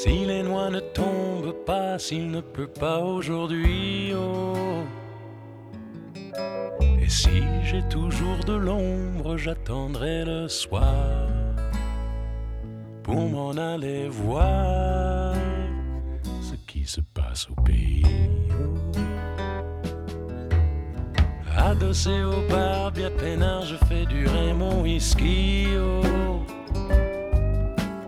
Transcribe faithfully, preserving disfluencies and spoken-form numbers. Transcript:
Si les noix ne tombent pas, s'il ne pleut pas aujourd'hui, oh. Et si j'ai toujours de l'ombre, j'attendrai le soir pour m'en aller voir ce qui se passe au pays. Oh. Adossé au bar, bien peinard, je fais durer mon whisky. Oh.